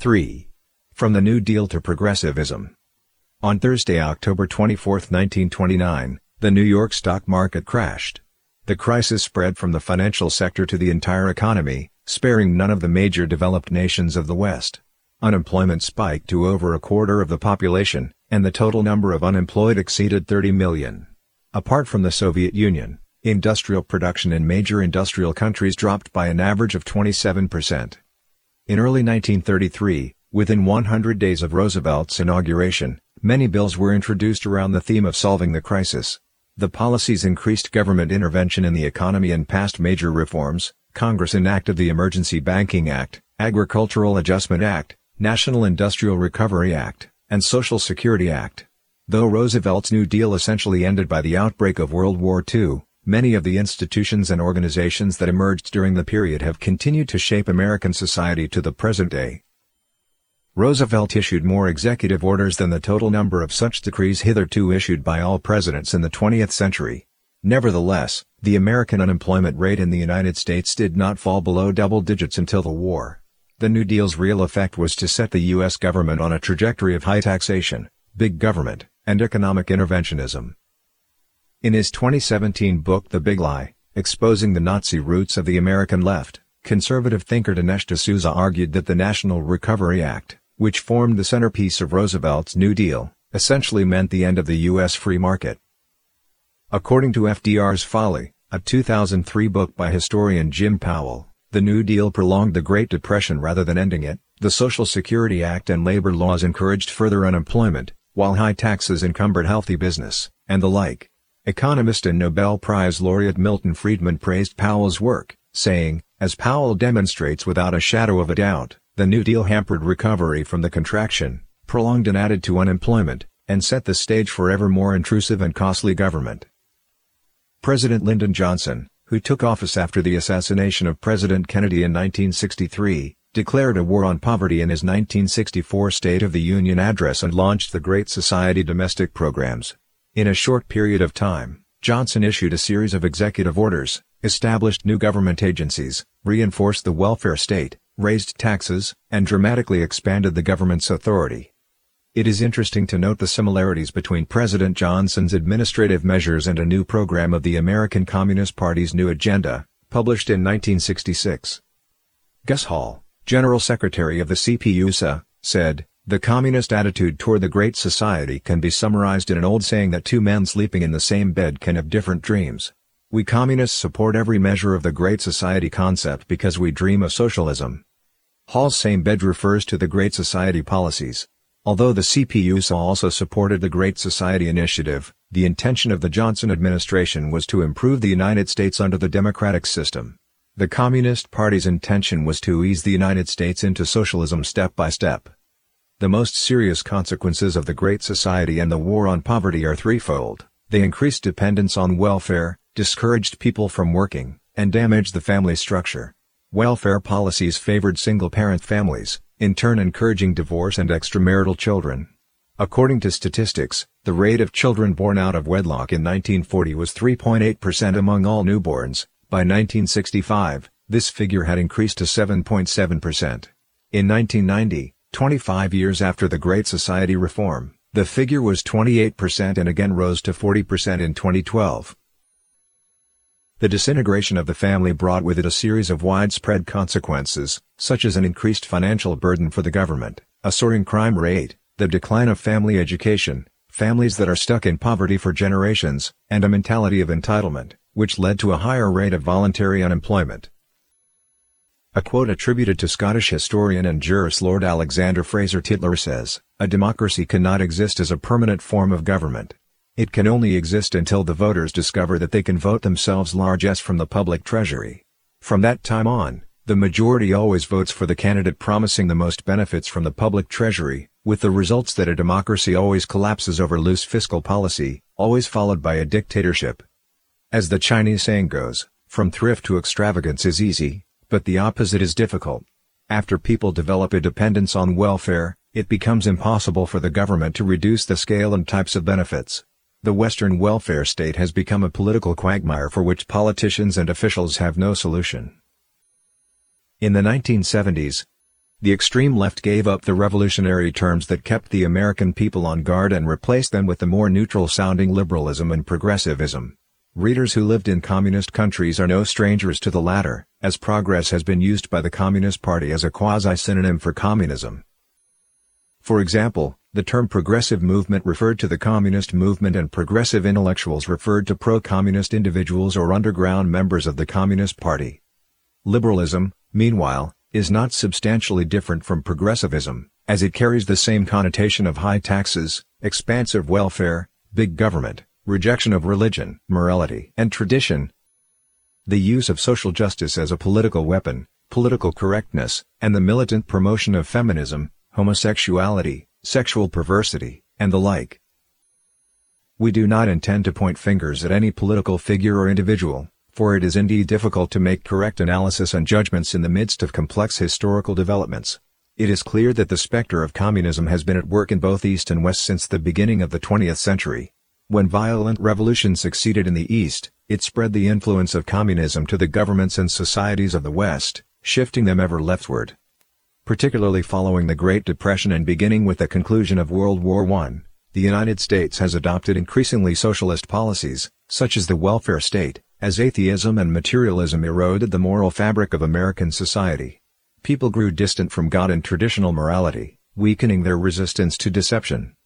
3. From the New Deal to Progressivism. On Thursday, October 24, 1929, the New York stock market crashed. The crisis spread from the financial sector to the entire economy, sparing none of the major developed nations of the West. Unemployment spiked to over a quarter of the population, and the total number of unemployed exceeded 30 million. Apart from the Soviet Union, industrial production in major industrial countries dropped by an average of 27%. In early 1933, within 100 days of Roosevelt's inauguration, many bills were introduced around the theme of solving the crisis. The policies increased government intervention in the economy and passed major reforms. Congress enacted the Emergency Banking Act, Agricultural Adjustment Act, National Industrial Recovery Act, and Social Security Act. Though Roosevelt's New Deal essentially ended by the outbreak of World War II, many of the institutions and organizations that emerged during the period have continued to shape American society to the present day. Roosevelt issued more executive orders than the total number of such decrees hitherto issued by all presidents in the 20th century. Nevertheless, the American unemployment rate in the United States did not fall below double digits until the war. The New Deal's real effect was to set the U.S. government on a trajectory of high taxation, big government, and economic interventionism. In his 2017 book The Big Lie, Exposing the Nazi Roots of the American Left, conservative thinker Dinesh D'Souza argued that the National Recovery Act, which formed the centerpiece of Roosevelt's New Deal, essentially meant the end of the U.S. free market. According to FDR's Folly, a 2003 book by historian Jim Powell, the New Deal prolonged the Great Depression rather than ending it. The Social Security Act and labor laws encouraged further unemployment, while high taxes encumbered healthy business, and the like. Economist and Nobel Prize laureate Milton Friedman praised Powell's work, saying, as Powell demonstrates without a shadow of a doubt, the New Deal hampered recovery from the contraction, prolonged and added to unemployment, and set the stage for ever more intrusive and costly government. President Lyndon Johnson, who took office after the assassination of President Kennedy in 1963, declared a war on poverty in his 1964 State of the Union address and launched the Great Society domestic programs. In a short period of time, Johnson issued a series of executive orders, established new government agencies, reinforced the welfare state, raised taxes, and dramatically expanded the government's authority. It is interesting to note the similarities between President Johnson's administrative measures and a new program of the American Communist Party's New Agenda, published in 1966. Gus Hall, General Secretary of the CPUSA, said, "The communist attitude toward the Great Society can be summarized in an old saying that two men sleeping in the same bed can have different dreams. We communists support every measure of the Great Society concept because we dream of socialism." Hall's same bed refers to the Great Society policies. Although the CPUSA also supported the Great Society initiative, the intention of the Johnson administration was to improve the United States under the democratic system. The Communist Party's intention was to ease the United States into socialism step by step. The most serious consequences of the Great Society and the war on poverty are threefold. They increased dependence on welfare, discouraged people from working, and damaged the family structure. Welfare policies favored single-parent families, in turn encouraging divorce and extramarital children. According to statistics, the rate of children born out of wedlock in 1940 was 3.8% among all newborns. By 1965, this figure had increased to 7.7%. In 1990, 25 years after the Great Society reform, the figure was 28% and again rose to 40% in 2012. The disintegration of the family brought with it a series of widespread consequences, such as an increased financial burden for the government, a soaring crime rate, the decline of family education, families that are stuck in poverty for generations, and a mentality of entitlement, which led to a higher rate of voluntary unemployment. A quote attributed to Scottish historian and jurist Lord Alexander Fraser Tytler says, "A democracy cannot exist as a permanent form of government. It can only exist until the voters discover that they can vote themselves largesse from the public treasury. From that time on, the majority always votes for the candidate promising the most benefits from the public treasury, with the results that a democracy always collapses over loose fiscal policy, always followed by a dictatorship. As the Chinese saying goes, from thrift to extravagance is easy, but the opposite is difficult. After people develop a dependence on welfare, it becomes impossible for the government to reduce the scale and types of benefits. The Western welfare state has become a political quagmire for which politicians and officials have no solution." In the 1970s, The extreme left gave up the revolutionary terms that kept the American people on guard and replaced them with the more neutral-sounding liberalism and progressivism. Readers who lived in communist countries are no strangers to the latter, as progress has been used by the Communist Party as a quasi-synonym for communism. For example, the term progressive movement referred to the communist movement and progressive intellectuals referred to pro-communist individuals or underground members of the Communist Party. Liberalism, meanwhile, is not substantially different from progressivism, as it carries the same connotation of high taxes, expansive welfare, big government, rejection of religion, morality and tradition, the use of social justice as a political weapon, political correctness, and the militant promotion of feminism, homosexuality, sexual perversity, and the like. We do not intend to point fingers at any political figure or individual, for it is indeed difficult to make correct analysis and judgments in the midst of complex historical developments. It is clear that the specter of communism has been at work in both East and West since the beginning of the 20th century. When violent revolution succeeded in the East, it spread the influence of communism to the governments and societies of the West, shifting them ever leftward. Particularly following the Great Depression and beginning with the conclusion of World War I, the United States has adopted increasingly socialist policies, such as the welfare state, as atheism and materialism eroded the moral fabric of American society. People grew distant from God and traditional morality, weakening their resistance to deception.